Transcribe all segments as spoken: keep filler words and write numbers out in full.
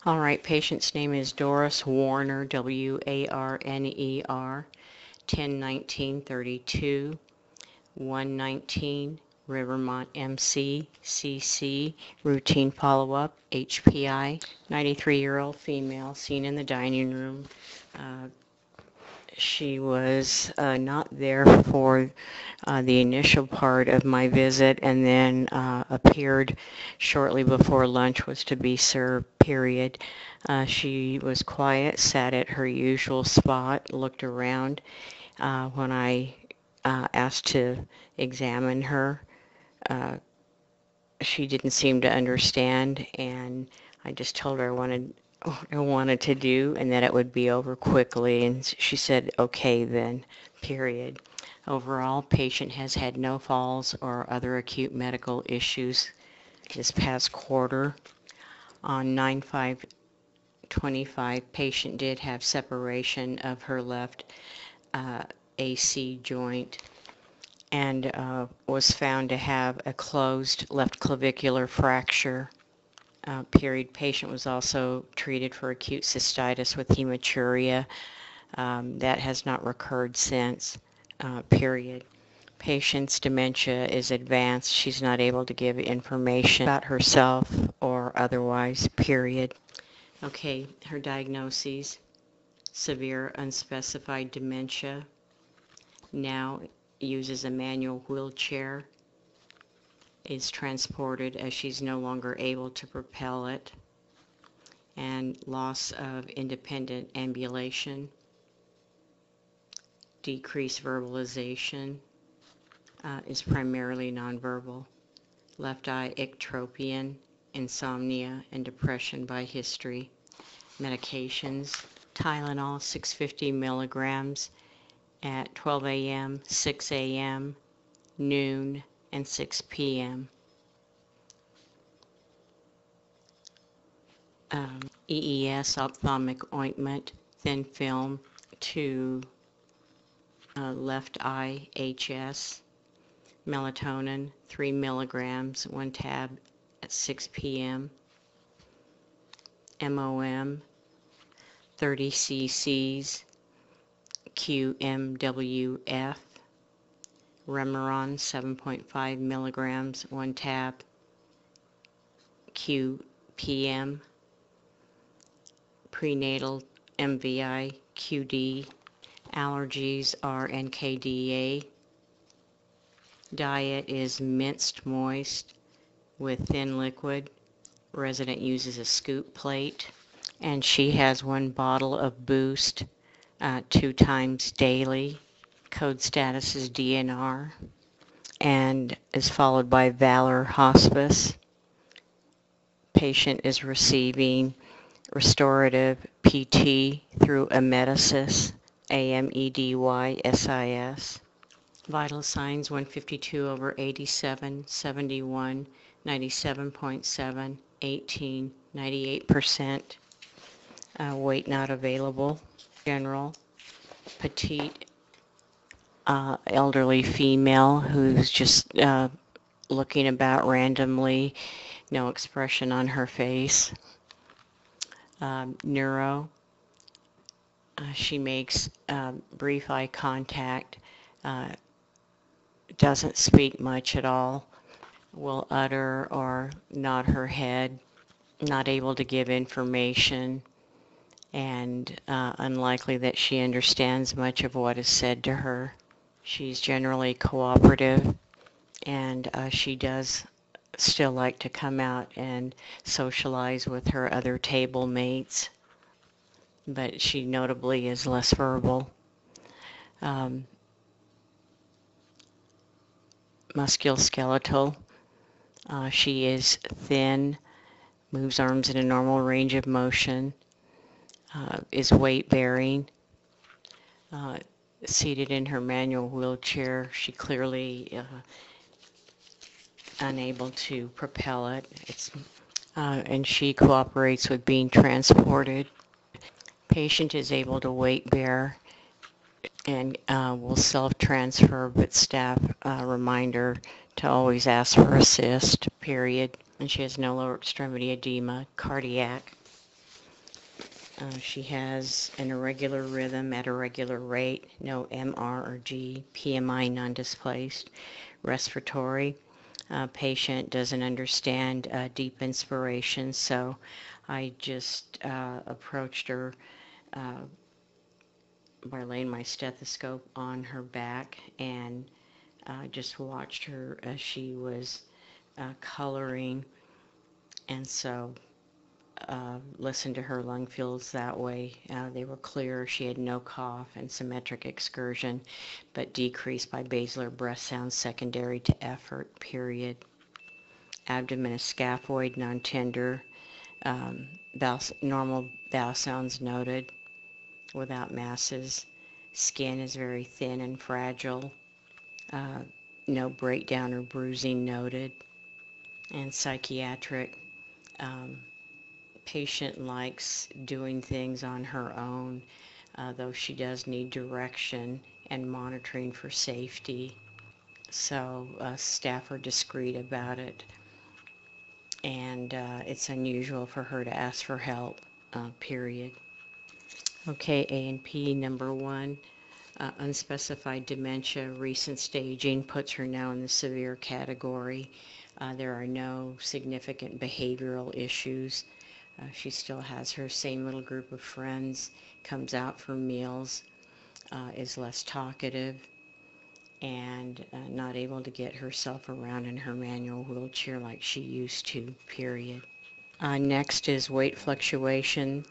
All right, patient's name is Doris Warner, W A R N E R, ten nineteen thirty-two, one nineteen Rivermont M C, C C, routine follow-up, H P I, ninety-three-year-old female, seen in the dining room. Uh, she was uh, not there for uh, the initial part of my visit and then uh, appeared shortly before lunch was to be served, period. Uh, she was quiet, sat at her usual spot, looked around. Uh, when I uh, asked to examine her, uh, she didn't seem to understand, and I just told her I wanted what I wanted to do and that it would be over quickly, and she said, okay then, period. Overall, patient has had no falls or other acute medical issues this past quarter. On nine five twenty-five, patient did have separation of her left uh, A C joint and uh, was found to have a closed left clavicular fracture. Uh, period. Patient was also treated for acute cystitis with hematuria. Um, that has not recurred since. Uh, period. Patient's dementia is advanced. She's not able to give information about herself or otherwise. Period. Okay, her diagnoses: severe unspecified dementia. Now uses a manual wheelchair. Is transported as she's no longer able to propel it, and loss of independent ambulation, decreased verbalization, uh, is primarily nonverbal, left eye ectropion, insomnia, and depression by history. Medications: Tylenol six hundred fifty milligrams at twelve a m, six a m, noon, and six p m Um, E E S ophthalmic ointment, thin film to uh, left eye H S, melatonin three milligrams, one tab at six p m, M O M thirty c c's, Q M W F, Remeron seven point five milligrams, one tab, Q P M, prenatal M V I Q D, allergies are N K D A. Diet is minced moist with thin liquid. Resident uses a scoop plate, and she has one bottle of Boost uh, two times daily. Code status is D N R, and is followed by Valor Hospice. Patient is receiving restorative P T through Amedisys, A M E D Y S I S. Vital signs one fifty-two over eighty-seven, seventy-one, ninety-seven point seven, eighteen, ninety-eight percent. Uh, weight not available. General, petite, uh, elderly female who's just uh, looking about randomly, no expression on her face. Um, neuro, uh, she makes um, brief eye contact, uh, doesn't speak much at all, will utter or nod her head, not able to give information, and uh, unlikely that she understands much of what is said to her. She's generally cooperative, and uh, she does still like to come out and socialize with her other table mates, but she notably is less verbal. Um, musculoskeletal, uh, she is thin, moves arms in a normal range of motion, uh, is weight bearing, uh, seated in her manual wheelchair. She clearly uh, unable to propel it. It's, uh, and she cooperates with being transported. Patient is able to weight bear and uh, will self-transfer, but staff uh, reminder to always ask for assist, period. And she has no lower extremity edema, cardiac. Uh, she has an irregular rhythm at a regular rate, no M R or G, P M I non-displaced, respiratory. Uh, patient doesn't understand uh, deep inspiration, so I just uh, approached her uh, by laying my stethoscope on her back and uh, just watched her as she was uh, coloring, and so uh, listened to her lung fields that way. Uh, they were clear. She had no cough and symmetric excursion, but decreased by basilar breath sounds secondary to effort, period. Abdomen is scaphoid, non-tender. Um, bowel, normal bowel sounds noted without masses. Skin is very thin and fragile. Uh, no breakdown or bruising noted. And psychiatric, um, patient likes doing things on her own, uh, though she does need direction and monitoring for safety. So uh, staff are discreet about it, and uh, it's unusual for her to ask for help, uh, period. Okay, A and P number one, uh, unspecified dementia, recent staging puts her now in the severe category. Uh, there are no significant behavioral issues. Uh, she still has her same little group of friends, comes out for meals, uh, is less talkative, and uh, not able to get herself around in her manual wheelchair like she used to, period. Uh, next is weight fluctuation.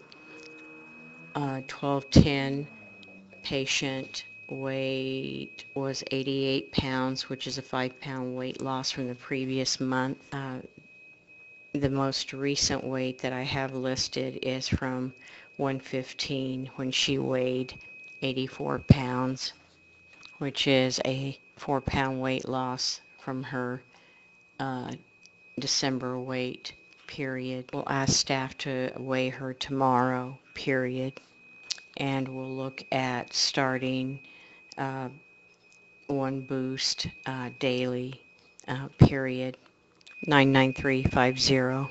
Uh, twelve ten, patient weight was eighty-eight pounds, which is a five pound weight loss from the previous month. Uh, the most recent weight that I have listed is from one fifteen when she weighed eighty-four pounds, which is a four pound weight loss from her uh, December weight, period. We'll ask staff to weigh her tomorrow, period, and we'll look at starting uh, one boost uh, daily, uh, period. nine nine three five zero.